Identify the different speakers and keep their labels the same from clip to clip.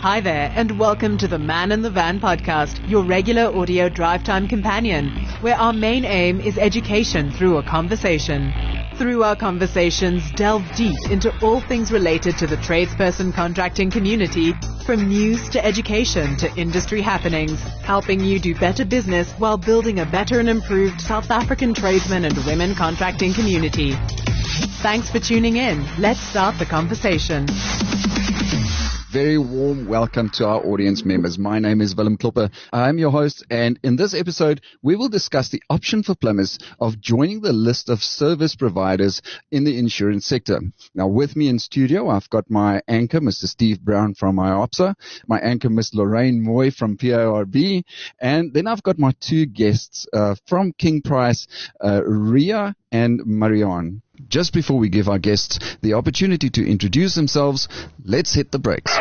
Speaker 1: Hi there, and welcome to the Man in the Van podcast, your regular audio drive time companion, where our main aim is education through a conversation. Through our conversations, delve deep into all things related to the tradesperson contracting community, from news to education to industry happenings, helping you do better business while building a better and improved South African tradesmen and women contracting community. Thanks for tuning in. Let's start the conversation.
Speaker 2: Very warm welcome to our audience members. My name is Willem Klopper. I'm your host, and in this episode, we will discuss the option for plumbers of joining the list of service providers in the insurance sector. Now, with me in studio, I've got my anchor, Mr. Steve Brown from IOPSA, my anchor, Ms. Lorraine Moy from PIRB, and then I've got my two guests from King Price, Ria and Marianne. Just before we give our guests the opportunity to introduce themselves, let's hit the brakes.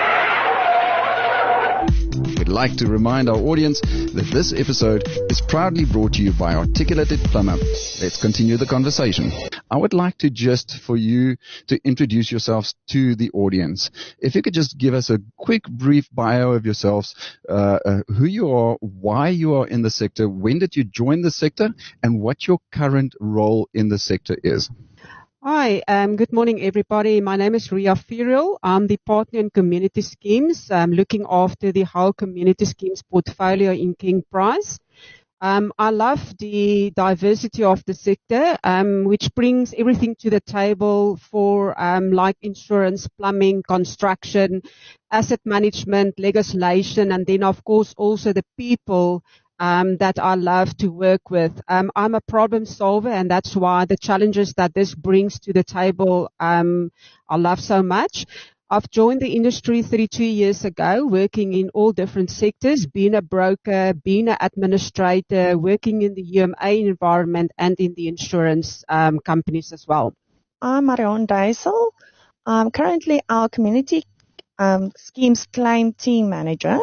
Speaker 2: We'd like to remind our audience that this episode is proudly brought to you by Articulated Plumber. Let's continue the conversation. I would like to just for you to introduce yourselves to the audience. If you could just give us a quick, brief bio of yourselves, who you are, why you are in the sector, when did you join the sector, and what your current role in the sector is.
Speaker 3: Hi, good morning, everybody. My name is Ria Furiel. I'm the partner in community schemes, looking after the whole community schemes portfolio in King Price. I love the diversity of the sector, which brings everything to the table for like insurance, plumbing, construction, asset management, legislation, and then, of course, also the people that I love to work with. I'm a problem solver, and that's why the challenges that this brings to the table, I love so much. I've joined the industry 32 years ago, working in all different sectors, being a broker, being an administrator, working in the UMA environment and in the insurance companies as well.
Speaker 4: I'm Marianne Duisel. I'm currently our community schemes claim team manager.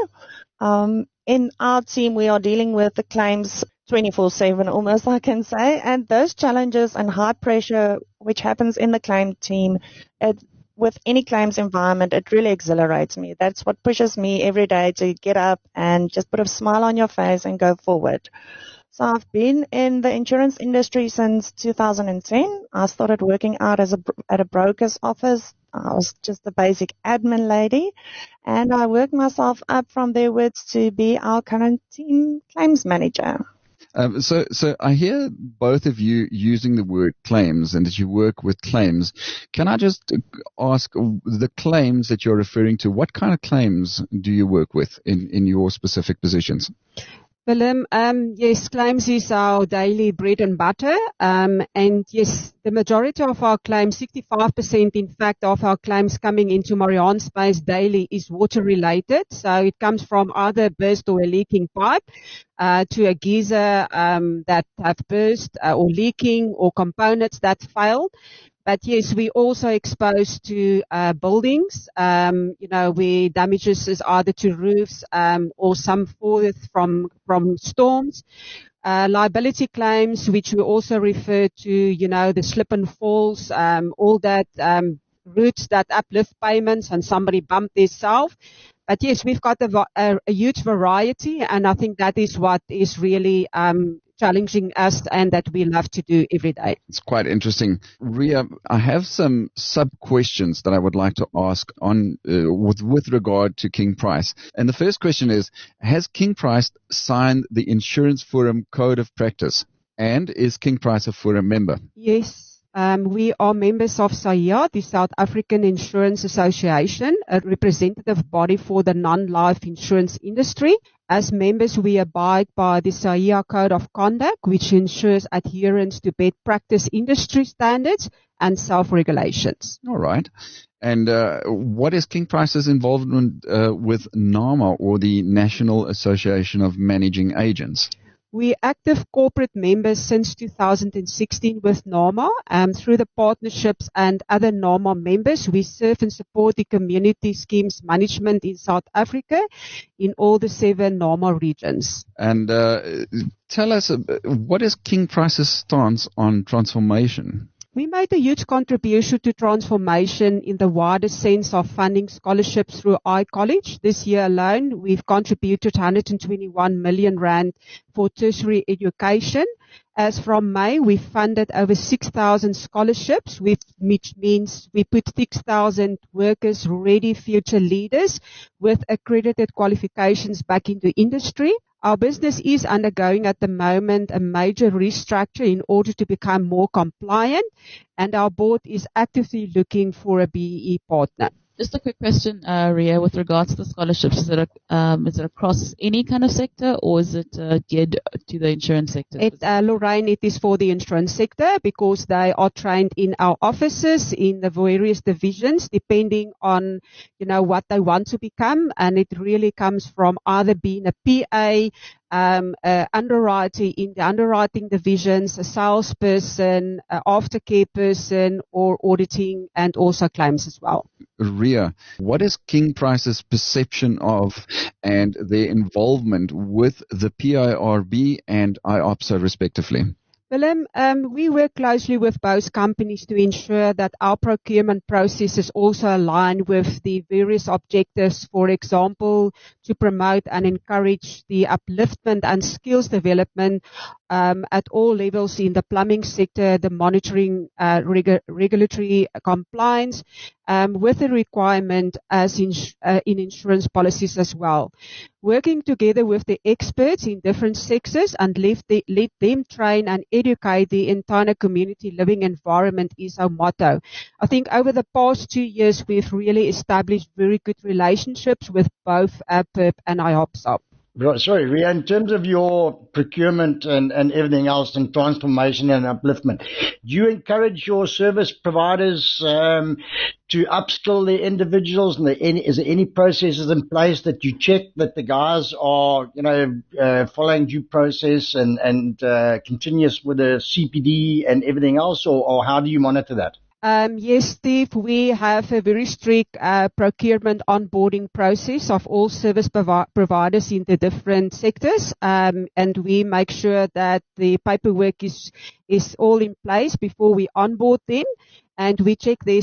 Speaker 4: In our team, we are dealing with the claims 24/7, almost I can say, and those challenges and high pressure which happens in the claim team, with any claims environment, it really exhilarates me. That's what pushes me every day to get up and just put a smile on your face and go forward. So I've been in the insurance industry since 2010. I started working out at a broker's office. I was just a basic admin lady, and I worked myself up from there to be our current team claims manager.
Speaker 2: So I hear both of you using the word claims and that you work with claims. Can I just ask the claims that you're referring to, what kind of claims do you work with in your specific positions?
Speaker 3: Willem, yes, claims is our daily bread and butter. And yes, the majority of our claims, 65% in fact of our claims coming into Marianne's space daily is water related. So it comes from either burst or a leaking pipe, to a geyser, that have burst or leaking, or components that fail. But yes, we also exposed to buildings, where damages is either to roofs or some fall from storms. Liability claims, which we also refer to, the slip and falls, all that, routes that uplift payments and somebody bumped themselves. But yes, we've got a huge variety, and I think that is what is really challenging us and that we love to do every day.
Speaker 2: It's quite interesting. Ria, I have some sub-questions that I would like to ask on with regard to King Price. And the first question is, has King Price signed the Insurance Forum Code of Practice? And is King Price a Forum member?
Speaker 3: Yes. We are members of SAIA, the South African Insurance Association, a representative body for the non-life insurance industry. As members, we abide by the SAIA Code of Conduct, which ensures adherence to best practice industry standards and self-regulations.
Speaker 2: All right. And what is King Price's involvement with NAMA, or the National Association of Managing Agents?
Speaker 3: We're active corporate members since 2016 with NAMA. Through the partnerships and other NAMA members, we serve and support the community schemes management in South Africa in all the 7 NAMA regions.
Speaker 2: And tell us, what is King Price's stance on transformation?
Speaker 3: We made a huge contribution to transformation in the wider sense of funding scholarships through iCollege. This year alone, we've contributed 121 million rand for tertiary education. As from May, we funded over 6,000 scholarships, which means we put 6,000 workers, ready future leaders with accredited qualifications back into industry. Our business is undergoing at the moment a major restructure in order to become more compliant, and our board is actively looking for a BEE partner.
Speaker 5: Just a quick question, Ria, with regards to the scholarships. Is it across any kind of sector, or is it geared to the insurance sector?
Speaker 3: Lorraine, it is for the insurance sector because they are trained in our offices in the various divisions, depending on, what they want to become. And it really comes from either being a PA, underwriting in the underwriting divisions, a salesperson, aftercare person, or auditing, and also claims as well.
Speaker 2: Ria, what is King Price's perception of and their involvement with the PIRB and IOPSA respectively?
Speaker 3: Willem, we work closely with both companies to ensure that our procurement processes also align with the various objectives, for example, to promote and encourage the upliftment and skills development at all levels in the plumbing sector, the monitoring, regulatory compliance, with the requirement as in insurance policies as well. Working together with the experts in different sectors and let them train and educate the entire community living environment is our motto. I think over the past 2 years, we've really established very good relationships with both PIRB and IOPSA.
Speaker 6: Sorry, Ria, in terms of your procurement and everything else and transformation and upliftment, do you encourage your service providers to upskill their individuals? And is there any processes in place that you check that the guys are, following due process and continuous with the CPD and everything else, or how do you monitor that?
Speaker 3: Yes, Steve, we have a very strict procurement onboarding process of all service providers in the different sectors, and we make sure that the paperwork is all in place before we onboard them. And we check their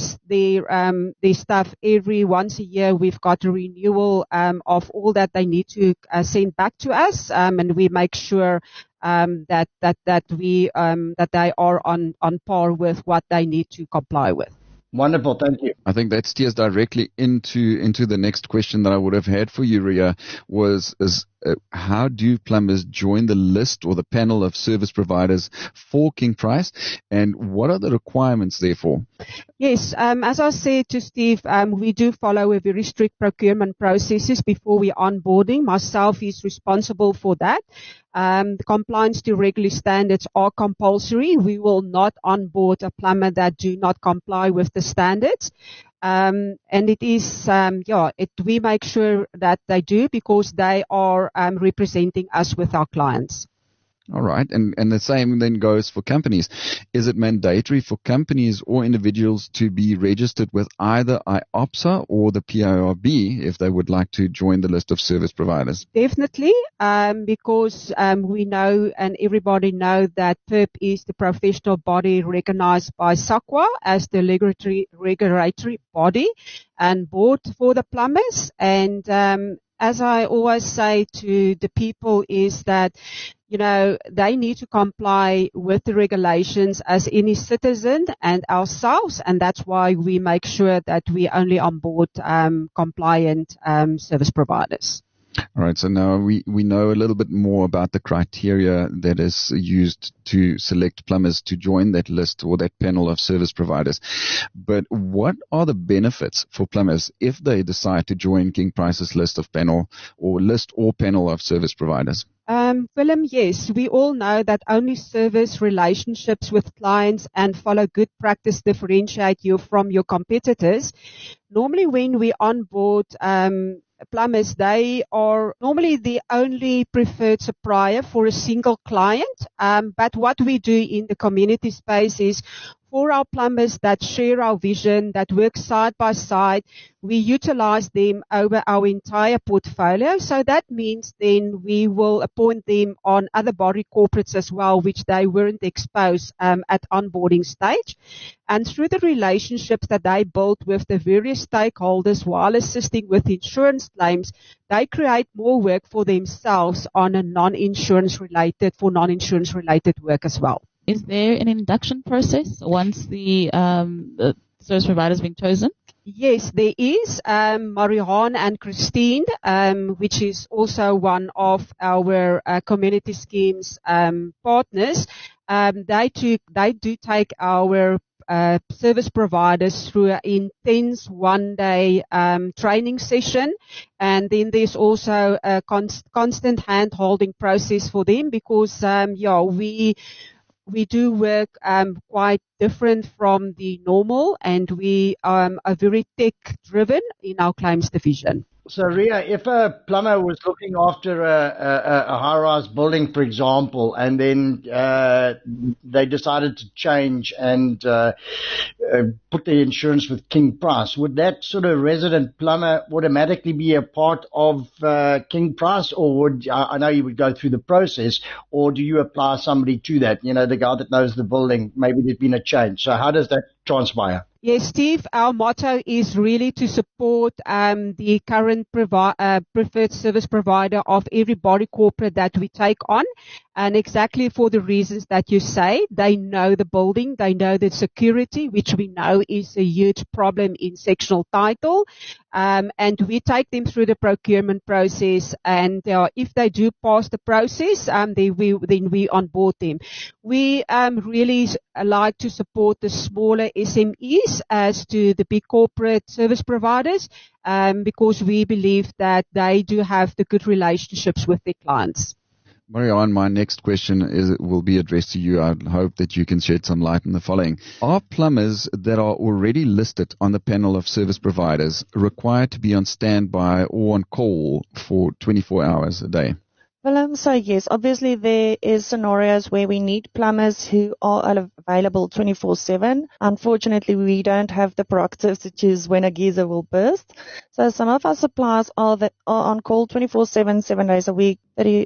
Speaker 3: stuff every once a year. We've got a renewal of all that they need to send back to us, and we make sure that they are on par with what they need to comply with.
Speaker 6: Wonderful, thank you.
Speaker 2: I think that steers directly into the next question that I would have had for you, Ria, how do plumbers join the list or the panel of service providers for King Price, and what are the requirements therefore?
Speaker 3: Yes, as I said to Steve, we do follow a very strict procurement processes before we onboarding. Myself is responsible for that. The compliance to regulatory standards are compulsory. We will not onboard a plumber that do not comply with the standards. And it is, we make sure that they do because they are representing us with our clients.
Speaker 2: All right. And the same then goes for companies. Is it mandatory for companies or individuals to be registered with either IOPSA or the PIRB if they would like to join the list of service providers?
Speaker 3: Definitely, because we know and everybody know that PIRB is the professional body recognized by SAQA as the regulatory body and board for the plumbers. And as I always say to the people is that, they need to comply with the regulations as any citizen and ourselves, and that's why we make sure that we only onboard compliant service providers.
Speaker 2: All right, so now we know a little bit more about the criteria that is used to select plumbers to join that list or that panel of service providers. But what are the benefits for plumbers if they decide to join King Price's list or panel of service providers?
Speaker 3: Willem, yes, we all know that only service relationships with clients and follow good practice differentiate you from your competitors. Normally when we onboard plumbers, they are normally the only preferred supplier for a single client. But what we do in the community space is for our plumbers that share our vision, that work side by side, we utilize them over our entire portfolio. So that means then we will appoint them on other body corporates as well, which they weren't exposed at onboarding stage. And through the relationships that they build with the various stakeholders while assisting with insurance claims, they create more work for themselves on a non-insurance related work as well.
Speaker 5: Is there an induction process once the service provider has been chosen?
Speaker 3: Yes, there is. Marianne and Christine, which is also one of our community schemes partners, they do take our service providers through an intense one-day training session, and then there's also a constant hand-holding process for them because we do work quite different from the normal, and we are very tech-driven in our claims division.
Speaker 6: So, Ria, if a plumber was looking after a high-rise building, for example, and then they decided to change and put the insurance with King Price, would that sort of resident plumber automatically be a part of King Price, or would I know you would go through the process, or do you apply somebody to that? You know, the guy that knows the building, maybe there's been a change. So how does that transpire?
Speaker 3: Yes, Steve, our motto is really to support the current preferred service provider of every body corporate that we take on. And exactly for the reasons that you say, they know the building, they know the security, which we know is a huge problem in sectional title. And we take them through the procurement process, and if they do pass the process, then we onboard them. We really like to support the smaller SMEs as to the big corporate service providers, because we believe that they do have the good relationships with their clients.
Speaker 2: Marianne, my next question will be addressed to you. I hope that you can shed some light on the following. Are plumbers that are already listed on the panel of service providers required to be on standby or on call for 24 hours a day?
Speaker 4: Well, so yes, obviously there is scenarios where we need plumbers who are available 24/7. Unfortunately, we don't have the prerogative to choose when a geyser will burst. So some of our suppliers are on call 24/7, 7 days a week,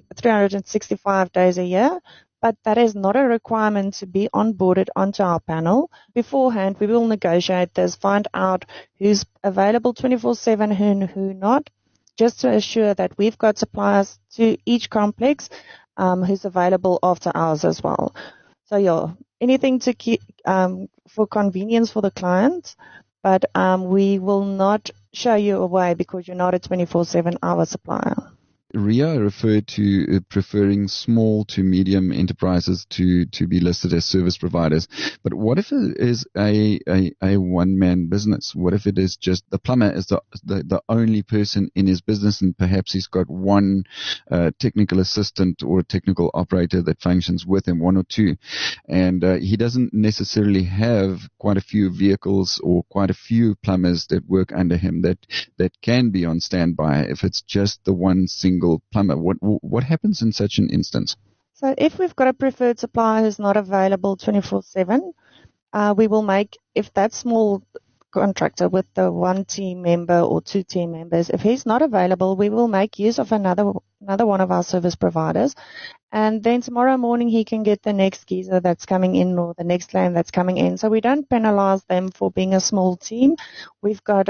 Speaker 4: 365 days a year. But that is not a requirement to be onboarded onto our panel. Beforehand, we will negotiate this, find out who's available 24/7 and who not, just to assure that we've got suppliers to each complex who's available after hours as well. So yeah, anything to keep for convenience for the client, but we will not show you away because you're not a 24/7 hour supplier.
Speaker 2: Ria referred to preferring small to medium enterprises to be listed as service providers. But what if it is a one-man business? What if it is just the plumber is the only person in his business, and perhaps he's got one technical assistant or a technical operator that functions with him, one or two, and he doesn't necessarily have quite a few vehicles or quite a few plumbers that work under him that can be on standby if it's just the one single plumber. What happens in such an instance?
Speaker 4: So if we've got a preferred supplier who's not available 24/7, we will make, if that small contractor with the one team member or two team members, if he's not available, we will make use of another one of our service providers. And then tomorrow morning he can get the next geyser that's coming in or the next claim that's coming in. So we don't penalize them for being a small team. We've got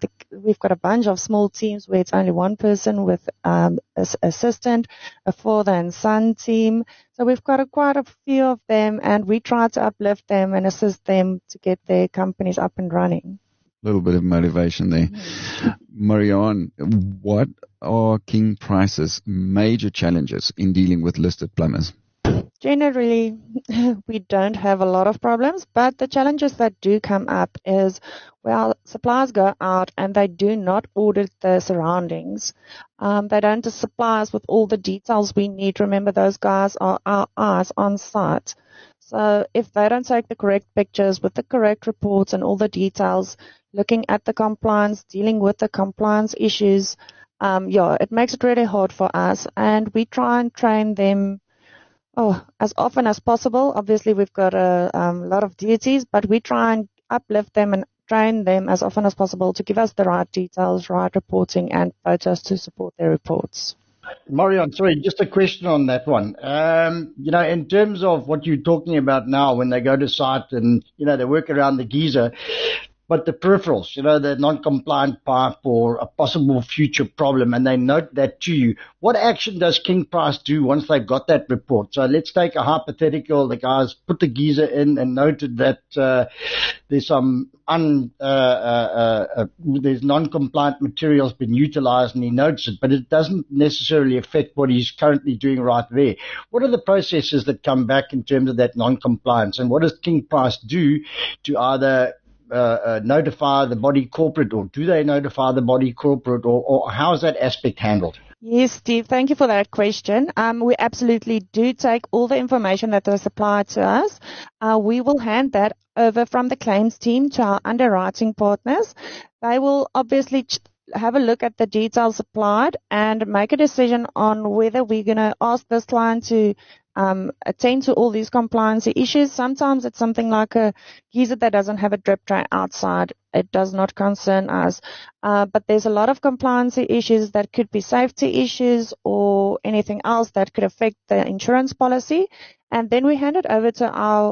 Speaker 4: a bunch of small teams where it's only one person with an assistant, a father and son team. So we've got quite a few of them, and we try to uplift them and assist them to get their companies up and running.
Speaker 2: A little bit of motivation there. Marianne, what are King Price's major challenges in dealing with listed plumbers?
Speaker 4: Generally, we don't have a lot of problems, but the challenges that do come up is, well, suppliers go out and they do not audit the surroundings. They don't supply us with all the details we need. Remember, those guys are our eyes on site. So if they don't take the correct pictures with the correct reports and all the details, looking at the compliance, dealing with the compliance issues, it makes it really hard for us. And we try and train them Oh, as often as possible. Obviously, we've got a lot of duties, but we try and uplift them and train them as often as possible to give us the right details, right reporting, and photos to support their reports.
Speaker 6: Marion, sorry, just a question on that one. In terms of what you're talking about now, when they go to site and, they work around the geyser, but the peripherals, the non-compliant pipe or a possible future problem, and they note that to you, what action does King Price do once they've got that report? So let's take a hypothetical. The guys put the geyser in and noted that there's some there's non-compliant materials been utilized, and he notes it, but it doesn't necessarily affect what he's currently doing right there. What are the processes that come back in terms of that non-compliance, and what does King Price do to either notify the body corporate, or do they notify the body corporate, or how is that aspect handled?
Speaker 4: Yes, Steve, thank you for that question. We absolutely do take all the information that is supplied to us. We will hand that over from the claims team to our underwriting partners. They will obviously have a look at the details supplied and make a decision on whether we're going to ask this client to attend to all these compliance issues. Sometimes it's something like a geyser that doesn't have a drip tray outside. It does not concern us. But there's a lot of compliance issues that could be safety issues or anything else that could affect the insurance policy. And then we hand it over to our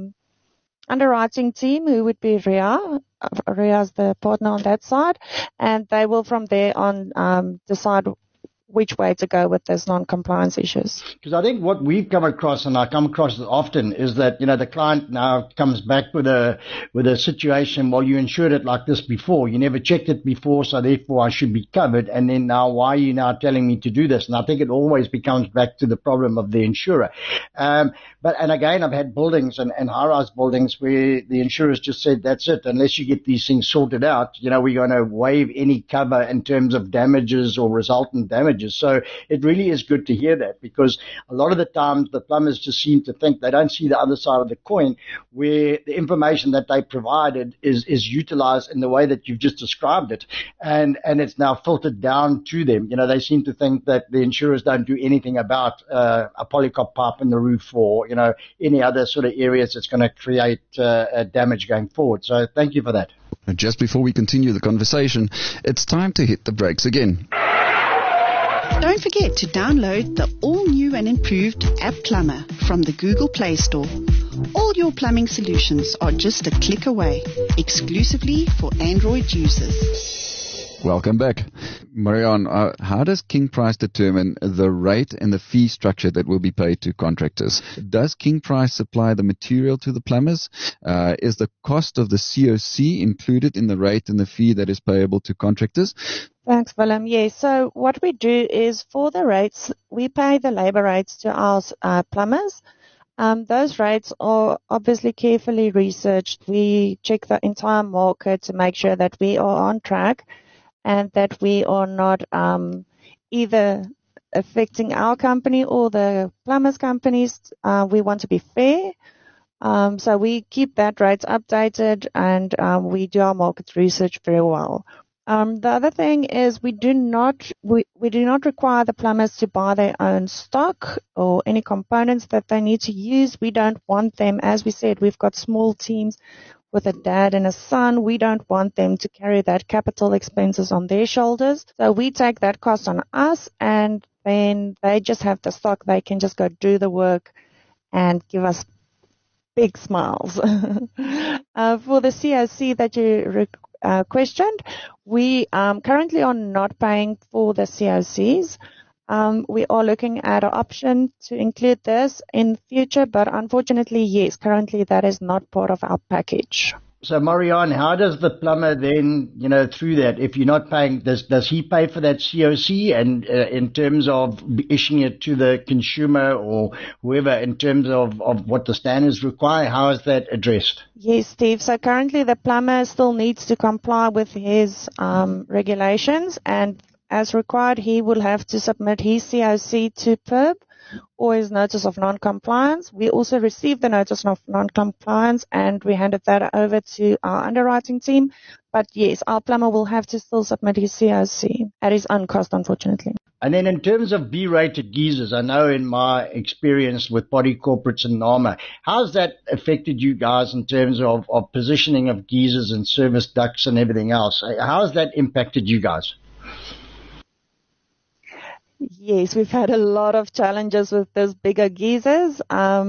Speaker 4: underwriting team, who would be RIA. RIA is the partner on that side. And they will from there on decide which way to go with those non-compliance issues.
Speaker 6: Because I think what we've come across, and I come across it often, is that, the client now comes back with a situation, well, you insured it like this before. You never checked it before, so therefore I should be covered. And then now, why are you now telling me to do this? And I think it always becomes back to the problem of the insurer. And again, I've had buildings and high-rise buildings where the insurers just said, that's it. Unless you get these things sorted out, we're going to waive any cover in terms of damages or resultant damages. So it really is good to hear that, because a lot of the times the plumbers just seem to think they don't see the other side of the coin, where the information that they provided is utilized in the way that you've just described it, and it's now filtered down to them. They seem to think that the insurers don't do anything about a polycop pipe in the roof or any other sort of areas that's going to create damage going forward. So thank you for that.
Speaker 2: Just before we continue the conversation, it's time to hit the brakes again.
Speaker 7: Don't forget to download the all-new and improved App Plumber from the Google Play Store. All your plumbing solutions are just a click away, exclusively for Android users.
Speaker 2: Welcome back. Marion, how does King Price determine the rate and the fee structure that will be paid to contractors? Does King Price supply the material to the plumbers? Is the cost of the COC included in the rate and the fee that is payable to contractors?
Speaker 4: Thanks, Willem. Yes, so what we do is for the rates, we pay the labor rates to our plumbers. Those rates are obviously carefully researched. We check the entire market to make sure that we are on track and that we are not either affecting our company or the plumbers' companies. We want to be fair. So we keep that rates updated, and we do our market research very well. The other thing is we do not require the plumbers to buy their own stock or any components that they need to use. We don't want them, as we said, we've got small teams with a dad and a son. We don't want them to carry that capital expenses on their shoulders. So we take that cost on us, and then they just have the stock. They can just go do the work and give us big smiles. For the COC that you questioned, we currently are not paying for the COCs. We are looking at an option to include this in future, but unfortunately, yes, currently that is not part of our package.
Speaker 6: So, Marianne, how does the plumber then, through that, if you're not paying, does he pay for that COC, and in terms of issuing it to the consumer or whoever in terms of what the standards require? How is that addressed?
Speaker 4: Yes, Steve. So currently the plumber still needs to comply with his regulations, and as required, he will have to submit his COC to PIRB or his notice of non-compliance. We also received the notice of non-compliance, and we handed that over to our underwriting team. But yes, our plumber will have to still submit his COC at his own cost, unfortunately.
Speaker 6: And then in terms of B-rated geysers, I know in my experience with body corporates and NAMA, how's that affected you guys in terms of positioning of geysers and service ducts and everything else? How has that impacted you guys?
Speaker 4: Yes, we've had a lot of challenges with those bigger geysers,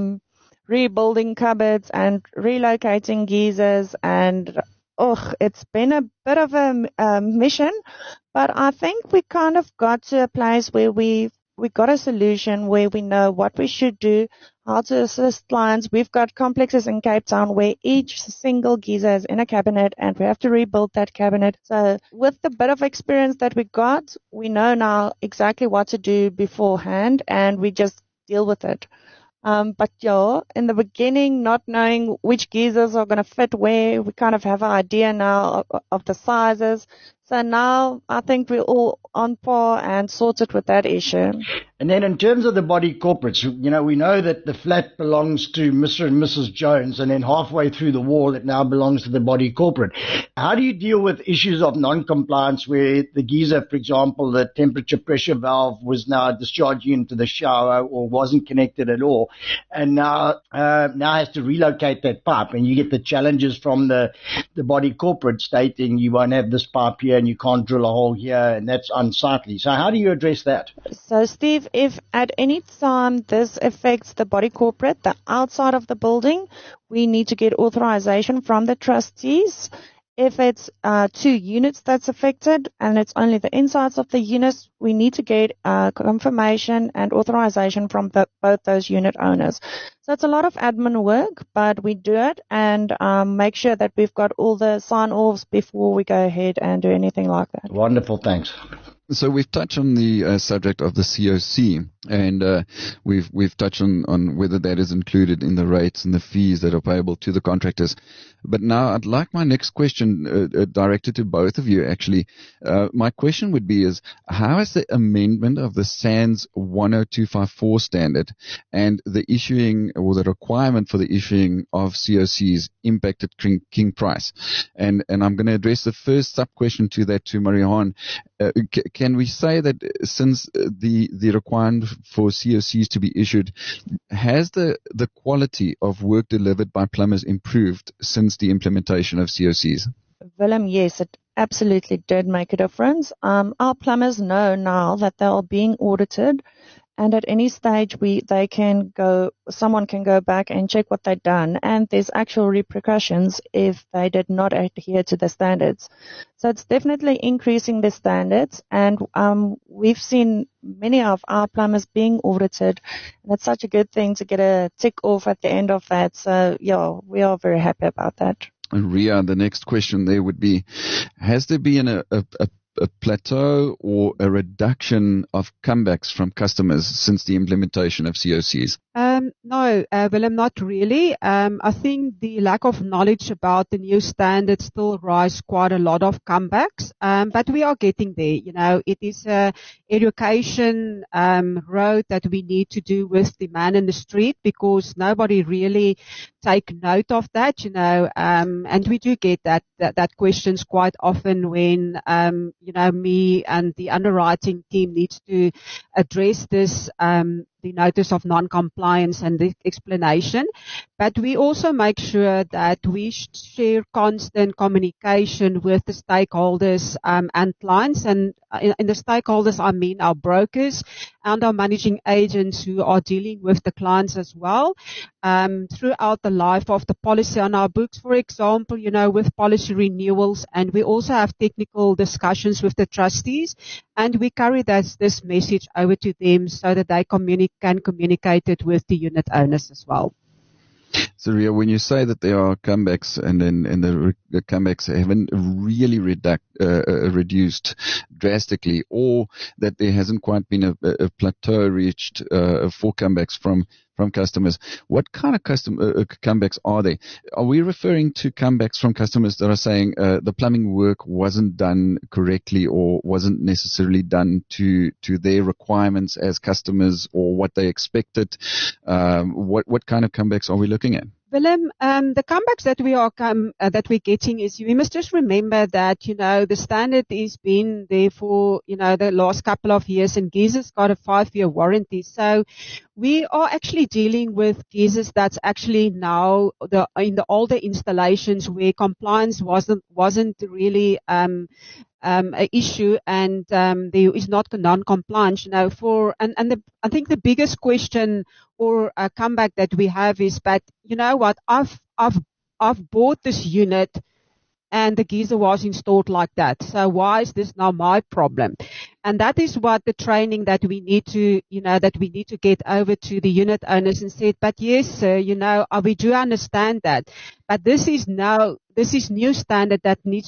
Speaker 4: rebuilding cupboards and relocating geysers, and it's been a bit of a mission, but I think we kind of got to a place where we got a solution where we know what we should do, how to assist clients. We've got complexes in Cape Town where each single geyser is in a cabinet and we have to rebuild that cabinet. So with the bit of experience that we got, we know now exactly what to do beforehand and we just deal with it. But yeah, in the beginning, not knowing which geysers are going to fit where, we kind of have an idea now of the sizes. So now I think we're all on par and sorted with that issue.
Speaker 6: And then in terms of the body corporates, we know that the flat belongs to Mr. and Mrs. Jones, and then halfway through the wall it now belongs to the body corporate. How do you deal with issues of non-compliance where the geyser, for example, the temperature pressure valve was now discharging into the shower or wasn't connected at all, and now has to relocate that pipe, and you get the challenges from the body corporate stating you won't have this pipe here and you can't drill a hole here, and that's unsightly. So how do you address that?
Speaker 4: So Steve, if at any time this affects the body corporate, the outside of the building, we need to get authorization from the trustees. If it's 2 units that's affected and it's only the insides of the units, we need to get confirmation and authorization from both those unit owners. So it's a lot of admin work, but we do it and make sure that we've got all the sign-offs before we go ahead and do anything like that.
Speaker 6: Wonderful, thanks.
Speaker 2: So we've touched on the subject of the COC, and we've touched on whether that is included in the rates and the fees that are payable to the contractors. But now I'd like my next question directed to both of you, actually. My question would be how has the amendment of the SANS 10254 standard and the issuing or the requirement for the issuing of COCs impacted King Price? And I'm going to address the first sub-question to that to Marianne. Can we say that since the requirement for COCs to be issued, has the quality of work delivered by plumbers improved since the implementation of COCs?
Speaker 4: Willem, yes, it absolutely did make a difference. Our plumbers know now that they are being audited, and at any stage someone can go back and check what they've done, and there's actual repercussions if they did not adhere to the standards. So it's definitely increasing the standards, and we've seen many of our plumbers being audited, and it's such a good thing to get a tick off at the end of that. So yeah, we are very happy about that.
Speaker 2: And Ria, the next question there would be, has there been a plateau or a reduction of comebacks from customers since the implementation of COCs?
Speaker 3: No, Willem, not really. I think the lack of knowledge about the new standards still rise quite a lot of comebacks, but we are getting there. It is a education road that we need to do with the man in the street, because nobody really take note of that, and we do get that questions quite often when me and the underwriting team needs to address this, the notice of non-compliance and the explanation. But we also make sure that we share constant communication with the stakeholders and clients. And in the stakeholders, I mean our brokers and our managing agents who are dealing with the clients as well, throughout the life of the policy on our books, for example, with policy renewals. And we also have technical discussions with the trustees, and we carry this message over to them so that they can communicate it with the unit owners as well.
Speaker 2: So, Ria, when you say that there are comebacks and the comebacks haven't really reduced drastically, or that there hasn't quite been a plateau reached for comebacks from customers, what kind of comebacks are they? Are we referring to comebacks from customers that are saying the plumbing work wasn't done correctly or wasn't necessarily done to their requirements as customers or what they expected? What kind of comebacks are we looking at?
Speaker 3: Willem, the comebacks that we're getting is, we must just remember that, the standard has been there for, the last couple of years, and geysers got a 5-year warranty. So we are actually dealing with geysers that's actually now in the older installations where compliance wasn't really, an issue, and there is not non-compliance. I think the biggest question or a comeback that we have is, but you know what, I've bought this unit and the geyser was installed like that. So why is this now my problem? And that is what the training that we need to, get over to the unit owners and said, but yes, sir, we do understand that. But this is new standard that you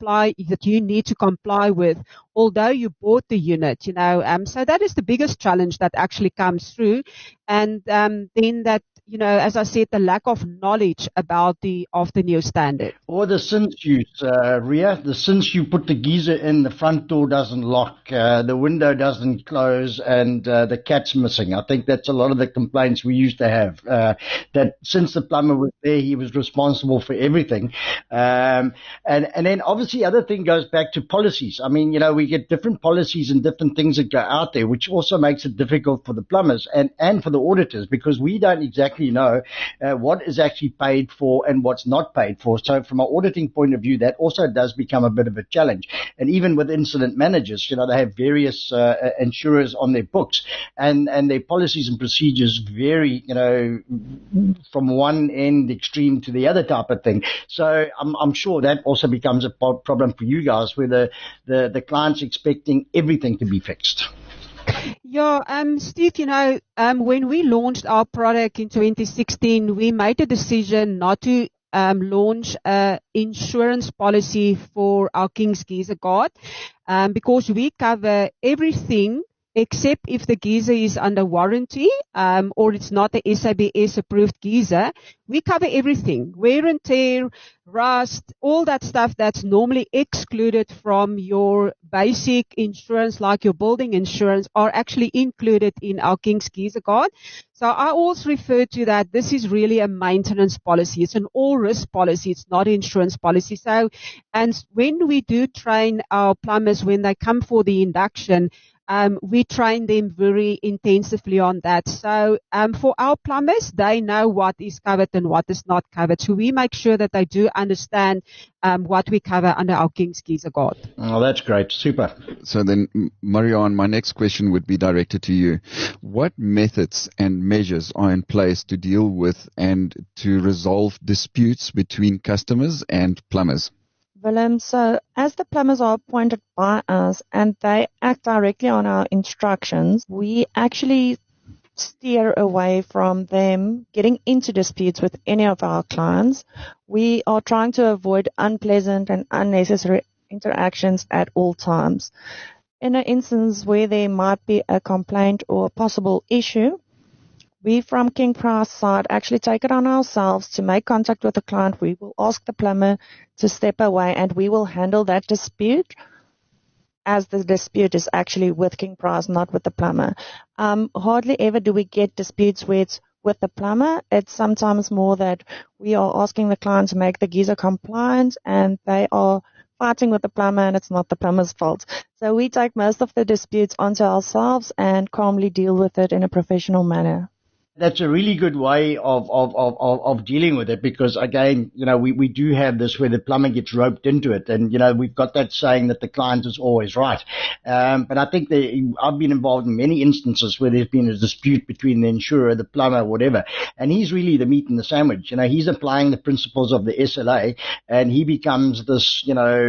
Speaker 3: need to comply with, although you bought the unit, so that is the biggest challenge that actually comes through. And, then that, as I said, the lack of knowledge about the new standard.
Speaker 6: Or the since use, Ria, since you put the geyser in, the front door doesn't lock, the window doesn't close, and the cat's missing. I think that's a lot of the complaints we used to have, that since the plumber was there, he was responsible for everything. And then obviously the other thing goes back to policies. I mean, we get different policies and different things that go out there, which also makes it difficult for the plumbers and for the auditors, because we don't exactly know what is actually paid for and what's not paid for. So from an auditing point of view, that also does become a bit of a challenge. And even with incident managers, they have various insurers on their books, and their policies and procedures vary, from one end extreme to the other type of thing. So I'm sure that also becomes a problem for you guys, where the client's expecting everything to be fixed.
Speaker 3: Yeah, Steve, when we launched our product in 2016, we made a decision not to launch an insurance policy for our King's Geyser Guard, because we cover everything except if the geyser is under warranty, or it's not a SABS approved geyser. We cover everything: wear and tear, rust, all that stuff that's normally excluded from your basic insurance, like your building insurance, are actually included in our King's Geyser Guard. So I always refer to that. This is really a maintenance policy. It's an all-risk policy. It's not an insurance policy. So, and when we do train our plumbers, when they come for the induction, we train them very intensively on that. So for our plumbers, they know what is covered and what is not covered. So we make sure that they do understand what we cover under our King's Geyser Guard.
Speaker 6: Oh, that's great. Super.
Speaker 2: So then, Marianne, my next question would be directed to you. What methods and measures are in place to deal with and to resolve disputes between customers and plumbers?
Speaker 4: Willem, so as the plumbers are appointed by us and they act directly on our instructions, we actually steer away from them getting into disputes with any of our clients. We are trying to avoid unpleasant and unnecessary interactions at all times. In an instance where there might be a complaint or a possible issue, we from King Price side actually take it on ourselves to make contact with the client. We will ask the plumber to step away and we will handle that dispute, as the dispute is actually with King Price, not with the plumber. Hardly ever do we get disputes where it's with the plumber. It's sometimes more that we are asking the client to make the geyser compliant and they are fighting with the plumber and it's not the plumber's fault. So we take most of the disputes onto ourselves and calmly deal with it in a professional manner.
Speaker 6: That's a really good way of dealing with it, because again, we do have this where the plumber gets roped into it, and we've got that saying that the client is always right. But I think I've been involved in many instances where there's been a dispute between the insurer, the plumber, whatever, and he's really the meat in the sandwich. He's applying the principles of the SLA, and he becomes this,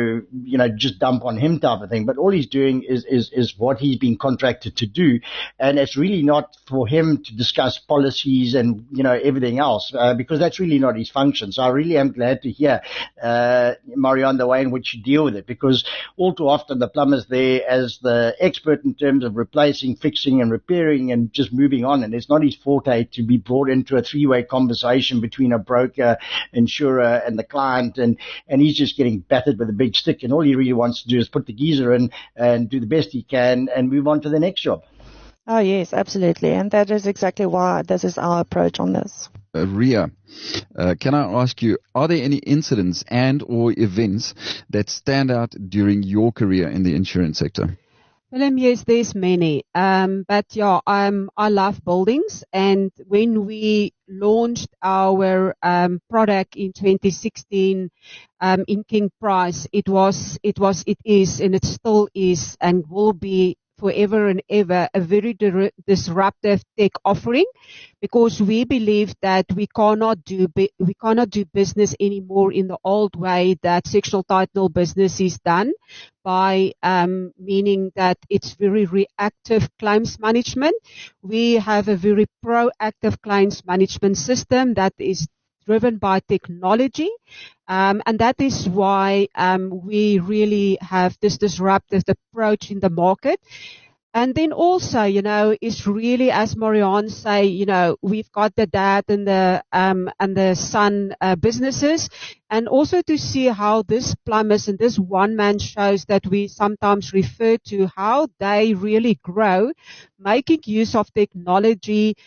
Speaker 6: just dump on him type of thing. But all he's doing is what he's been contracted to do, and it's really not for him to discuss policies and everything else, because that's really not his function. So I really am glad to hear, Marianne, the way in which you deal with it, because all too often the plumber's there as the expert in terms of replacing, fixing and repairing and just moving on, and it's not his forte to be brought into a three-way conversation between a broker, insurer and the client, and he's just getting battered with a big stick, and all he really wants to do is put the geyser in and do the best he can and move on to the next job.
Speaker 4: Oh, yes, absolutely. And that is exactly why this is our approach on this.
Speaker 2: Ria, can I ask you, are there any incidents and or events that stand out during your career in the insurance sector?
Speaker 3: Willem, yes, there's many. But yeah, I love buildings, and when we launched our product in 2016 in King Price, it is, and it still is, and will be forever and ever a very disruptive tech offering, because we believe that we cannot do business anymore in the old way that sectional title business is done, by meaning that it's very reactive claims management. We have a very proactive claims management system that is driven by technology, and that is why we really have this disruptive approach in the market. And then also, it's really, as Marianne say, we've got the dad and the son businesses, and also to see how this plumbers and this one-man shows that we sometimes refer to, how they really grow, making use of technology,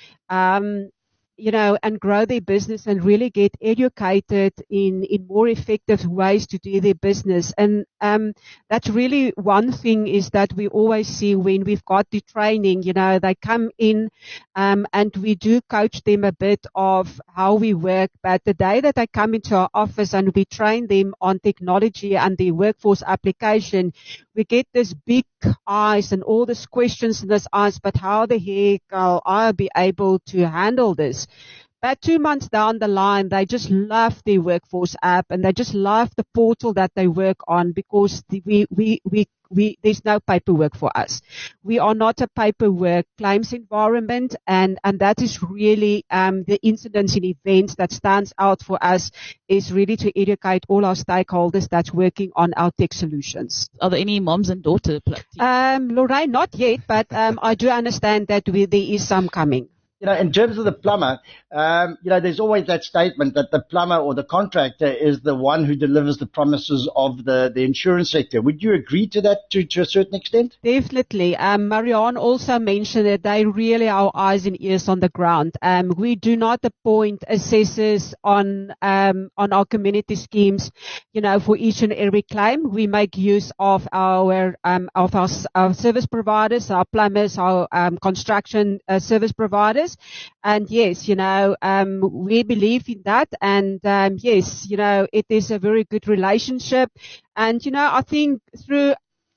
Speaker 3: and grow their business and really get educated in more effective ways to do their business. And that's really one thing, is that we always see when we've got the training, they come in and we do coach them a bit of how we work. But the day that they come into our office and we train them on technology and the workforce application, we get this big eyes and all these questions in this eyes, but how the heck I'll be able to handle this? But 2 months down the line, they just love the workforce app, and they just love the portal that they work on, because there's no paperwork for us. We are not a paperwork claims environment, and that is really the incidents and events that stands out for us, is really to educate all our stakeholders that's working on our tech solutions.
Speaker 5: Are there any moms and daughters?
Speaker 3: Lorraine, not yet, but I do understand that there is some coming.
Speaker 6: In terms of the plumber, there's always that statement that the plumber or the contractor is the one who delivers the promises of the insurance sector. Would you agree to that to a certain extent?
Speaker 3: Definitely. Marianne also mentioned that they really are eyes and ears on the ground. We do not appoint assessors on our community schemes, for each and every claim. We make use of our service providers, our plumbers, our construction service providers. And yes, we believe in that. And yes, it is a very good relationship. And, I think through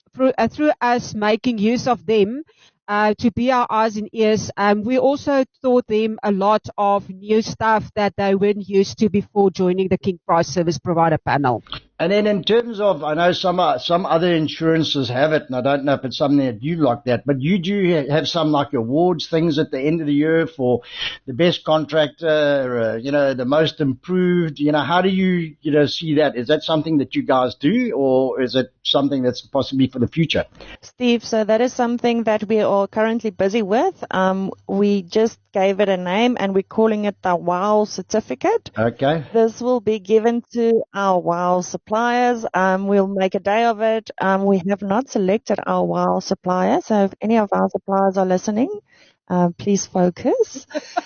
Speaker 3: us making use of them, to be our eyes and ears, we also taught them a lot of new stuff that they weren't used to before joining the King Price Service Provider panel.
Speaker 6: And then in terms of, I know some other insurances have it, and I don't know if it's something that you like that, but you do have some like awards, things at the end of the year for the best contractor, the most improved. How do you, see that? Is that something that you guys do, or is it something that's possibly for the future?
Speaker 4: Steve, so that is something that we are currently busy with. We just gave it a name, and we're calling it the WOW certificate.
Speaker 6: Okay.
Speaker 4: This will be given to our WOW suppliers. We'll make a day of it. We have not selected our WOW supplier, so if any of our suppliers are listening, please focus.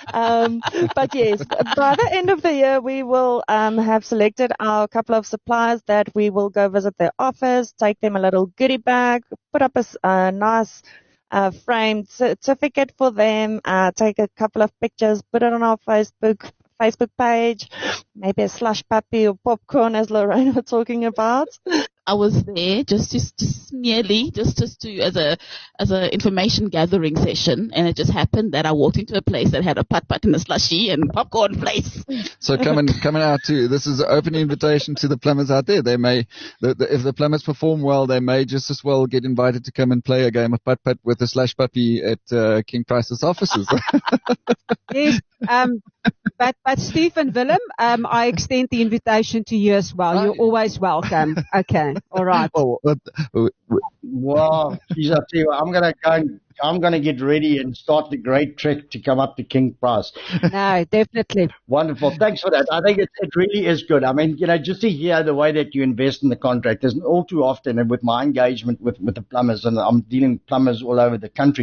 Speaker 4: But yes, by the end of the year, we will have selected our couple of suppliers that we will go visit their office, take them a little goodie bag, put up a nice framed certificate for them, take a couple of pictures, put it on our Facebook page, maybe a slush puppy or popcorn, as Lorraine was talking about.
Speaker 5: I was there just merely as a information gathering session, and it just happened that I walked into a place that had a putt-putt and a slushy and popcorn place.
Speaker 2: So coming out too, this is an open invitation to the plumbers out there. They may, if the plumbers perform well, they may just as well get invited to come and play a game of putt-putt with a slush puppy at King Price's offices.
Speaker 3: Yes, but Steve and Willem, I extend the invitation to you as well. You're always welcome. Okay. All right.
Speaker 6: Wow. Geez, I tell you what, I'm going to get ready and start the great trek to come up to King Price.
Speaker 3: No, definitely.
Speaker 6: Wonderful. Thanks for that. I think it really is good. I mean, just to hear the way that you invest in the contractors, all too often, and with my engagement with the plumbers, and I'm dealing with plumbers all over the country,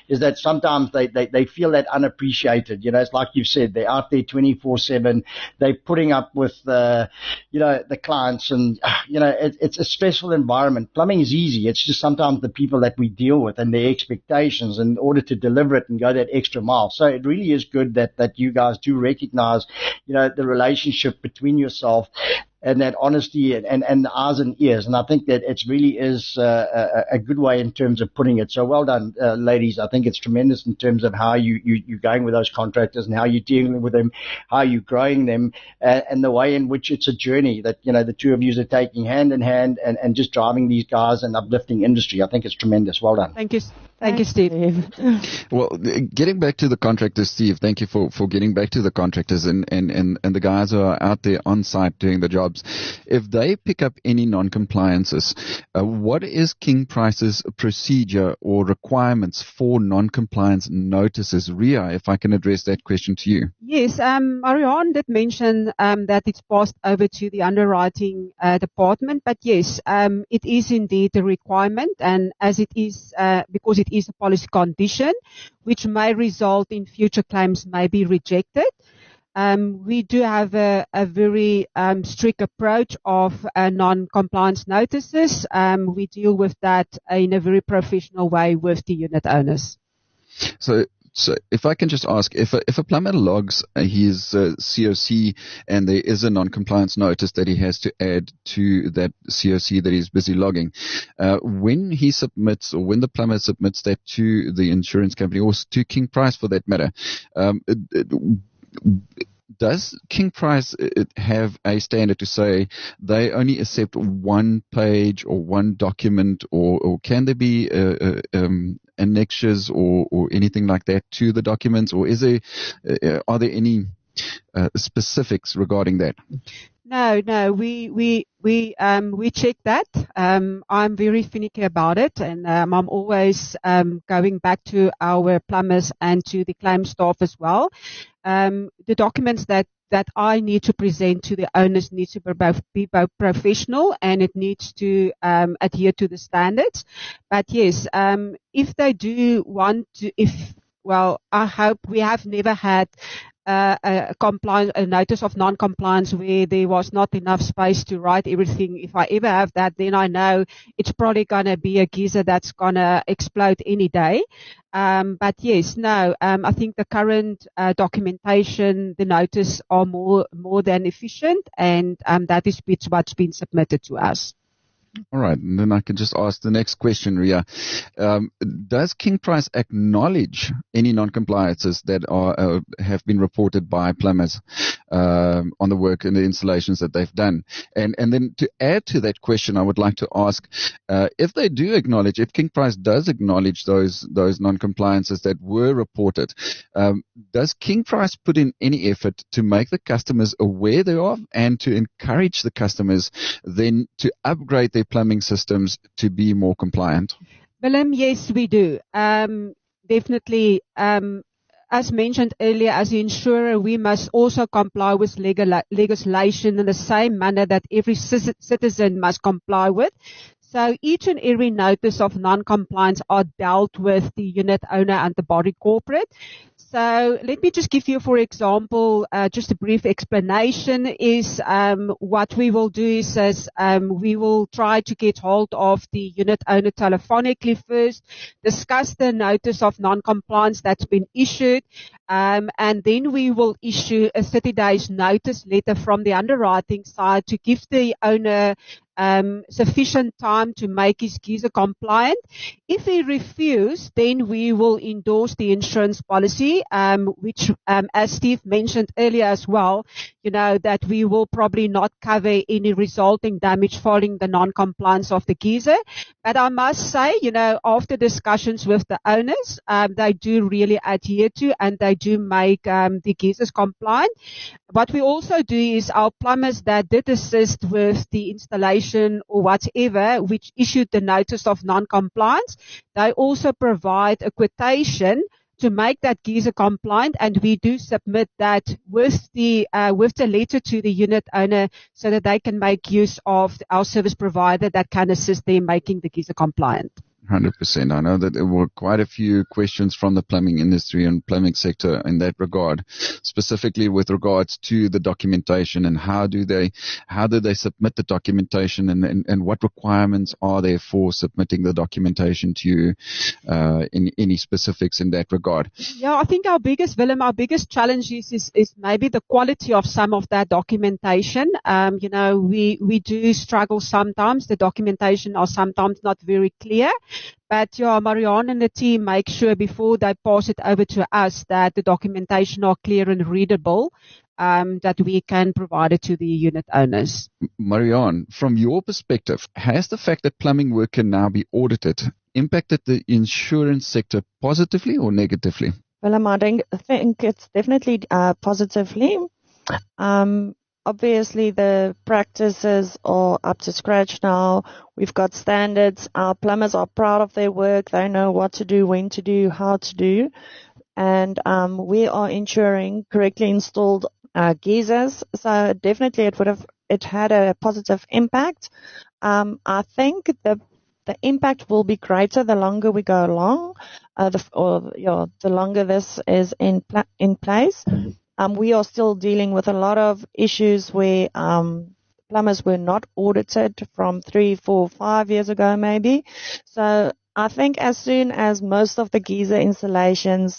Speaker 6: is that sometimes they feel that unappreciated. It's like you've said, they're out there 24/7. They're putting up with, the clients, and, it's a stressful environment. Plumbing is easy. It's just sometimes the people that we deal with and their expectations in order to deliver it and go that extra mile. So it really is good that you guys do recognize, the relationship between yourself and that honesty and the eyes and ears. And I think that it really is a good way in terms of putting it. So well done, ladies. I think it's tremendous in terms of how you're going with those contractors and how you're dealing with them, how you're growing them, and the way in which it's a journey that, the two of you are taking hand in hand and just driving these guys and uplifting industry. I think it's tremendous. Well done.
Speaker 3: Thank you. Thank you, Steve.
Speaker 2: Well, getting back to the contractors, Steve, thank you for getting back to the contractors and the guys who are out there on site doing the jobs. If they pick up any non-compliances, what is King Price's procedure or requirements for non-compliance notices? Ria, if I can address that question to you.
Speaker 3: Yes, Marianne did mention that it's passed over to the underwriting department, but yes, it is indeed a requirement, and as it is, because it is a policy condition, which may result in future claims may be rejected. We do have a very strict approach of non-compliance notices. We deal with that in a very professional way with the unit owners.
Speaker 2: So if I can just ask, if a plumber logs his COC and there is a non-compliance notice that he has to add to that COC that he's busy logging, when he submits, or when the plumber submits that to the insurance company or to King Price for that matter, does King Price have a standard to say they only accept one page or one document, or can there be annexures or anything like that to the documents, or are there any specifics regarding that?
Speaker 3: No, we check that. I'm very finicky about it, and I'm always going back to our plumbers and to the claim staff as well. The documents that I need to present to the owners needs to be both professional, and it needs to adhere to the standards. But yes, if they do want to, I hope we have never had a notice of non-compliance where there was not enough space to write everything. If I ever have that, then I know it's probably going to be a geyser that's going to explode any day. But yes, no, I think the current documentation, the notice are more than efficient, and that is what's been submitted to us.
Speaker 2: All right, and then I can just ask the next question, Ria. Does King Price acknowledge any non-compliances that have been reported by plumbers on the work and the installations that they've done? And then to add to that question, I would like to ask if they do acknowledge, if King Price does acknowledge those non-compliances that were reported, does King Price put in any effort to make the customers aware thereof and to encourage the customers then to upgrade their plumbing systems to be more compliant?
Speaker 3: Willem, yes, we do. Definitely. As mentioned earlier, as an insurer, we must also comply with legislation in the same manner that every citizen must comply with. So each and every notice of non-compliance are dealt with the unit owner and the body corporate. So let me just give you, for example, just a brief explanation is what we will do is we will try to get hold of the unit owner telephonically first, discuss the notice of non-compliance that's been issued, and then we will issue a 30 days notice letter from the underwriting side to give the owner sufficient time to make his geyser compliant. If he refuses, then we will endorse the insurance policy, which, as Steve mentioned earlier as well, that we will probably not cover any resulting damage following the non-compliance of the geyser. But I must say, after discussions with the owners, they do really adhere to and they do make the geysers compliant. What we also do is our plumbers that did assist with the installation or whatever, which issued the notice of non-compliance, they also provide a quotation to make that geyser compliant, and we do submit that with the letter to the unit owner so that they can make use of our service provider that can assist them making the geyser compliant.
Speaker 2: 100%. I know that there were quite a few questions from the plumbing industry and plumbing sector in that regard, specifically with regards to the documentation and how do they submit the documentation and what requirements are there for submitting the documentation to you, in any specifics in that regard.
Speaker 3: Yeah, I think our biggest challenge is maybe the quality of some of that documentation. We do struggle sometimes. The documentation are sometimes not very clear. But Marianne and the team make sure before they pass it over to us that the documentation are clear and readable, that we can provide it to the unit owners.
Speaker 2: Marianne, from your perspective, has the fact that plumbing work can now be audited impacted the insurance sector positively or negatively?
Speaker 4: Well, I think it's definitely positively. Obviously, the practices are up to scratch now. We've got standards. Our plumbers are proud of their work. They know what to do, when to do, how to do. And we are ensuring correctly installed geysers. So definitely it had a positive impact. I think the impact will be greater the longer we go along, the longer this is in place. We are still dealing with a lot of issues where plumbers were not audited from 3, 4, 5 years ago maybe. So I think as soon as most of the geyser installations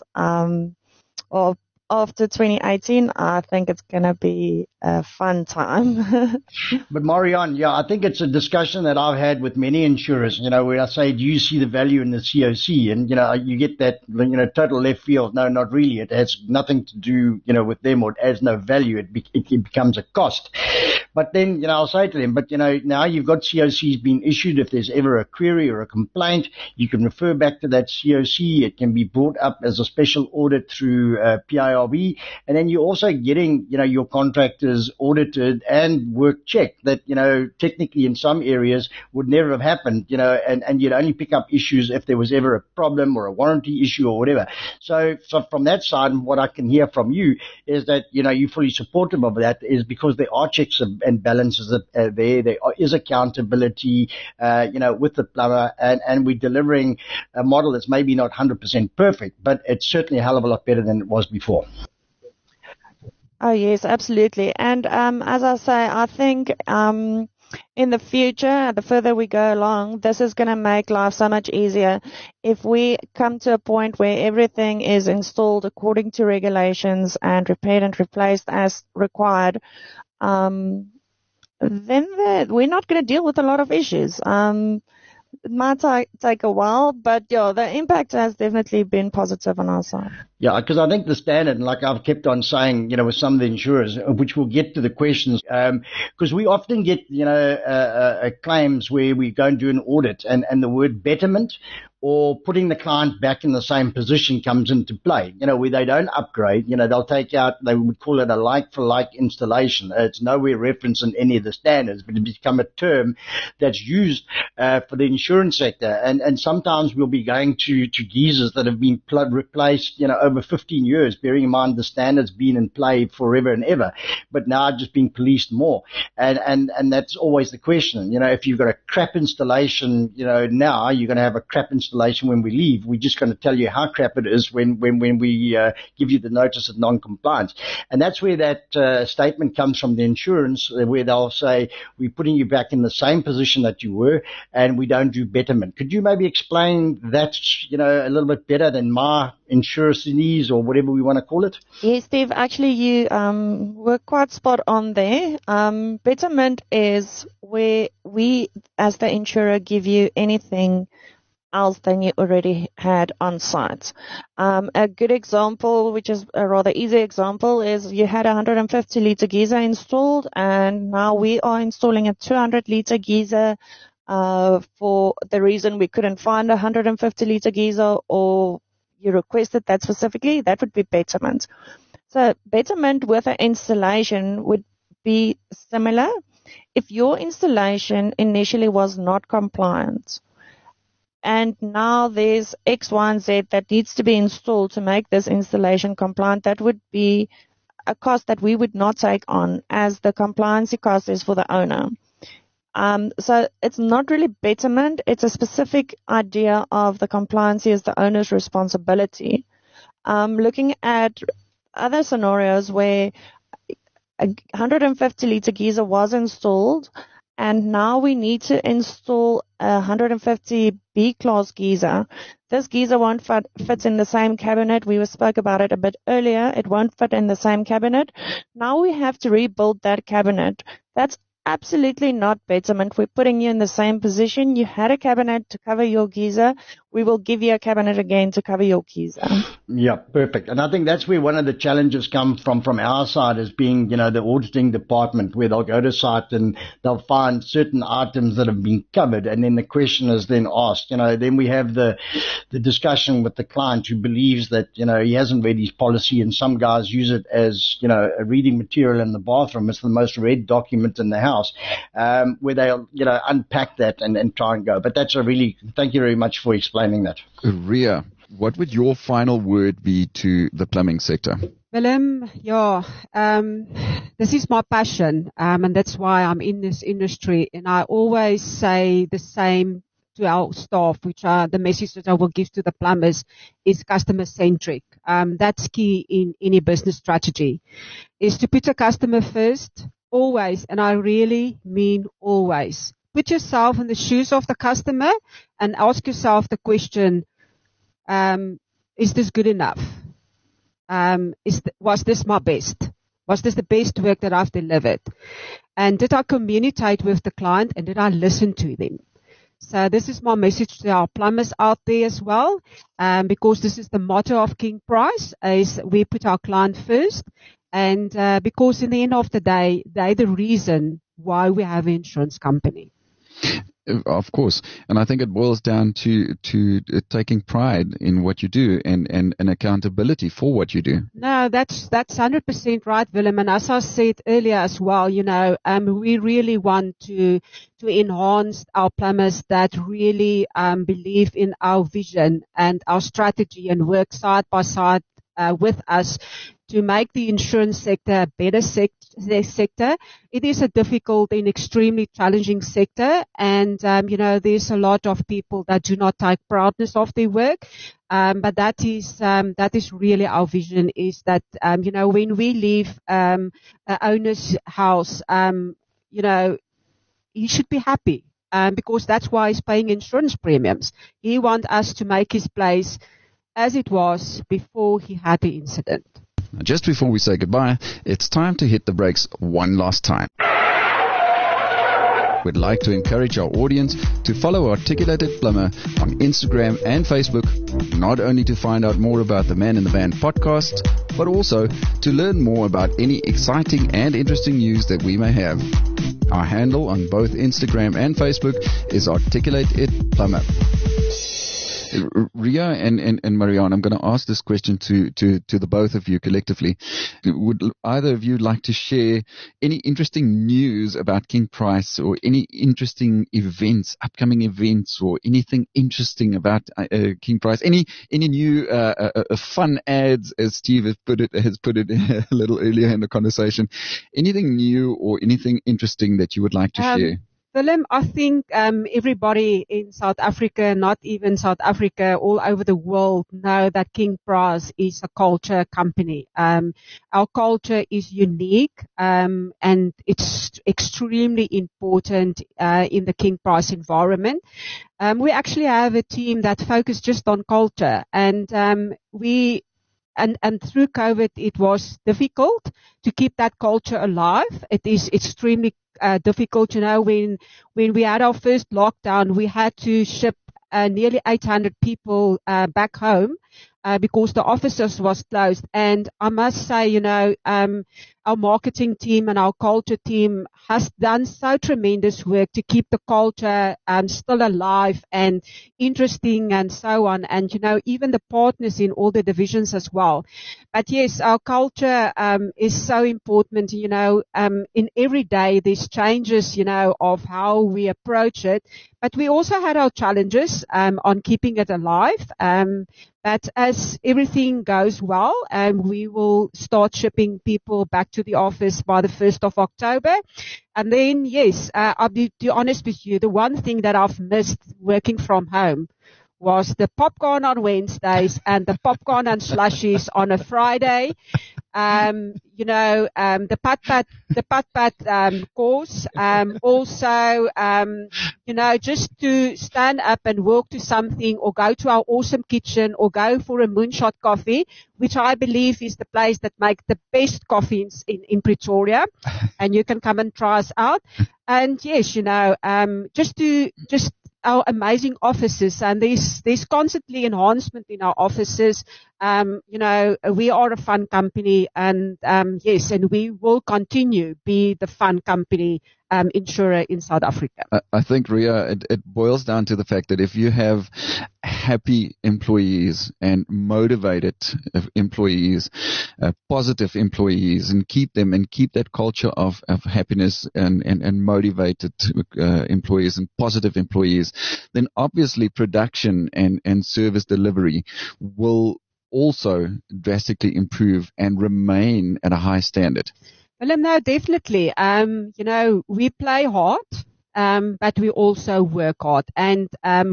Speaker 4: after 2018, I think it's going to be a fun time.
Speaker 6: But Marianne, I think it's a discussion that I've had with many insurers, where I say, do you see the value in the COC? And, you get that, total left field. No, not really. It has nothing to do, with them, or it has no value. It becomes a cost. But then, I'll say to them, but, now you've got COCs being issued. If there's ever a query or a complaint, you can refer back to that COC. It can be brought up as a special audit through PIRB. And then you're also getting, your contractors audited and work checked that, technically in some areas would never have happened, and you'd only pick up issues if there was ever a problem or a warranty issue or whatever. So from that side, and what I can hear from you is that, you're fully supportive of that, is because there are checks and balances there. There is accountability, with the plumber, and we're delivering a model that's maybe not 100% perfect, but it's certainly a hell of a lot better than it was before.
Speaker 4: Oh, yes, absolutely. And as I say, I think in the future, the further we go along, this is going to make life so much easier. If we come to a point where everything is installed according to regulations and repaired and replaced as required, then we're not going to deal with a lot of issues. It might take a while, but the impact has definitely been positive on our side.
Speaker 6: Yeah, because I think the standard, like I've kept on saying, with some of the insurers, which we'll get to the questions, because we often get, claims where we go and do an audit and the word betterment or putting the client back in the same position comes into play, where they don't upgrade, they'll take out, they would call it a like-for-like installation. It's nowhere referenced in any of the standards, but it's become a term that's used for the insurance sector. And sometimes we'll be going to geysers that have been replaced, over 15 years, bearing in mind the standards been in play forever and ever, but now just being policed more. And that's always the question. If you've got a crap installation, now you're going to have a crap installation when we leave. We're just going to tell you how crap it is when we give you the notice of non-compliance. And that's where that statement comes from the insurance, where they'll say, we're putting you back in the same position that you were, and we don't do betterment. Could you maybe explain that, a little bit better than my insurance or whatever we want to call it?
Speaker 4: Yes, Steve, actually you were quite spot on there. Betterment is where we, as the insurer, give you anything else than you already had on site. A good example, which is a rather easy example, is you had a 150 litre geyser installed, and now we are installing a 200 litre geyser for the reason we couldn't find a 150 litre geyser, or you requested that specifically. That would be betterment. So betterment with an installation would be similar. If your installation initially was not compliant, and now there's X, Y, and Z that needs to be installed to make this installation compliant, that would be a cost that we would not take on, as the compliancy cost is for the owner. So it's not really betterment. It's a specific idea of the compliance is the owner's responsibility. Looking at other scenarios where a 150 litre geyser was installed, and now we need to install a 150 B-class geyser. This geyser won't fit in the same cabinet. We spoke about it a bit earlier. It won't fit in the same cabinet. Now we have to rebuild that cabinet. That's absolutely not betterment. We're putting you in the same position. You had a cabinet to cover your geyser. We will give you a cabinet again to cover your geyser.
Speaker 6: Yeah, perfect. And I think that's where one of the challenges come from our side as being, the auditing department, where they'll go to site and they'll find certain items that have been covered. And then the question is then asked, then we have the discussion with the client who believes that, he hasn't read his policy, and some guys use it as, a reading material in the bathroom. It's the most read document in the house, where they'll, unpack that and try and go. But that's thank you very much for explaining that.
Speaker 2: Ria, what would your final word be to the plumbing sector?
Speaker 3: Willem, this is my passion, and that's why I'm in this industry. And I always say the same to our staff, which are the message that I will give to the plumbers, is customer centric. That's key in any business strategy, is to put the customer first, always, and I really mean always. Put yourself in the shoes of the customer and ask yourself the question, is this good enough? Was this my best? Was this the best work that I've delivered? And did I communicate with the client, and did I listen to them? So this is my message to our plumbers out there as well, because this is the motto of King Price, is we put our client first. And because in the end of the day, they're the reason why we have an insurance company.
Speaker 2: Of course. And I think it boils down to taking pride in what you do and accountability for what you do.
Speaker 3: No, that's 100% right, Willem. And as I said earlier as well, we really want to enhance our plumbers that really believe in our vision and our strategy and work side by side with us to make the insurance sector a better sector. It is a difficult and extremely challenging sector, and there's a lot of people that do not take proudness of their work. But that is really our vision, is that when we leave a owner's house, he should be happy, because that's why he's paying insurance premiums. He wants us to make his place as it was before he had the incident.
Speaker 2: Just before we say goodbye, it's time to hit the brakes one last time. We'd like to encourage our audience to follow Articulated Plumber on Instagram and Facebook, not only to find out more about the Man in the Van podcast, but also to learn more about any exciting and interesting news that we may have. Our handle on both Instagram and Facebook is Articulated Plumber. Ria and Marianne, I'm going to ask this question to the both of you collectively. Would either of you like to share any interesting news about King Price, or any interesting events, upcoming events, or anything interesting about King Price? Any new fun ads, as Steve has put it a little earlier in the conversation? Anything new or anything interesting that you would like to share?
Speaker 3: Willem, I think everybody in South Africa, not even South Africa, all over the world know that King Price is a culture company. Our culture is unique, and it's extremely important in the King Price environment. We actually have a team that focuses just on culture, and And through COVID, it was difficult to keep that culture alive. It is extremely difficult. When we had our first lockdown, we had to ship nearly 800 people back home because the offices was closed. And I must say, our marketing team and our culture team has done so tremendous work to keep the culture still alive and interesting and so on. And, even the partners in all the divisions as well. But yes, our culture is so important. In every day there's changes, of how we approach it. But we also had our challenges on keeping it alive. But as everything goes well, we will start shipping people back to the office by the 1st of October. And then, yes, I'll be honest with you, the one thing that I've missed working from home was the popcorn on Wednesdays and the popcorn and slushies on a Friday. The pat course. Also, just to stand up and walk to something or go to our awesome kitchen or go for a Moonshot coffee, which I believe is the place that make the best coffee in Pretoria. And you can come and try us out. And yes, just our amazing offices, and there's constantly enhancement in our offices. We are a fun company, and yes, and we will continue be the fun company insurer in South Africa.
Speaker 2: I think, Ria, it boils down to the fact that if you have happy employees and motivated employees, positive employees, and keep that culture of happiness and motivated employees and positive employees, then obviously production and service delivery will also drastically improve and remain at a high standard.
Speaker 3: Well, no, definitely. We play hard, but we also work hard, and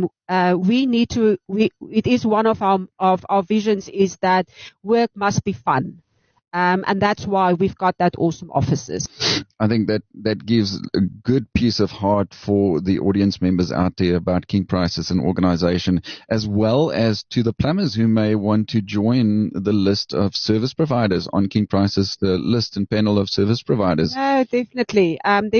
Speaker 3: it is one of our visions is that work must be fun. And that's why we've got that awesome offices.
Speaker 2: I think that gives a good piece of heart for the audience members out there about King Price as an organization, as well as to the plumbers who may want to join the list of service providers on King Price's the list and panel of service providers.
Speaker 3: No, definitely.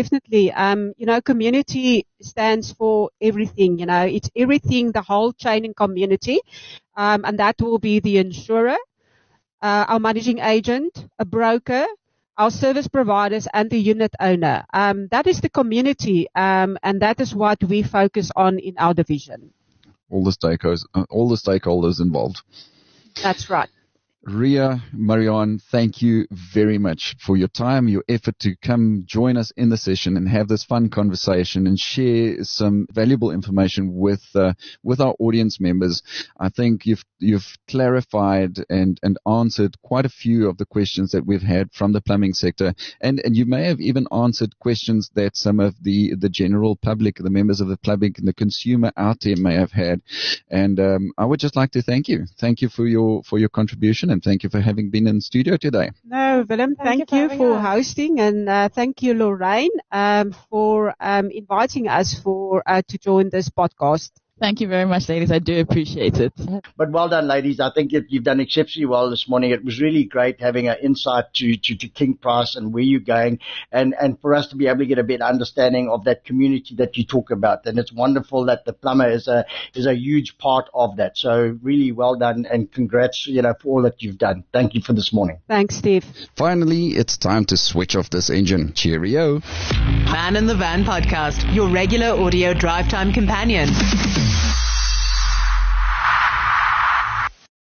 Speaker 3: Community stands for everything. It's everything, the whole chain in community. And that will be the insurer, our managing agent, a broker, our service providers, and the unit owner. That is the community, and that is what we focus on in our division.
Speaker 2: All the stakeholders involved.
Speaker 3: That's right.
Speaker 2: Ria, Marianne, thank you very much for your time, your effort to come join us in the session and have this fun conversation and share some valuable information with our audience members. I think you've clarified and answered quite a few of the questions that we've had from the plumbing sector, and you may have even answered questions that some of the general public, the members of the public and the consumer out there may have had. And I would just like to thank you. Thank you for your contribution. And thank you for having been in studio today.
Speaker 3: No, Willem, thank you for hosting, and thank you, Lorraine, for inviting us to join this podcast.
Speaker 5: Thank you very much, ladies. I do appreciate it.
Speaker 6: But well done, ladies. I think you've done exceptionally well this morning. It was really great having an insight to King Price and where you're going, and for us to be able to get a better understanding of that community that you talk about. And it's wonderful that the plumber is a huge part of that. So really well done, and congrats, for all that you've done. Thank you for this morning.
Speaker 3: Thanks, Steve.
Speaker 2: Finally, it's time to switch off this engine. Cheerio.
Speaker 1: Man in the Van podcast, your regular audio drive time companion.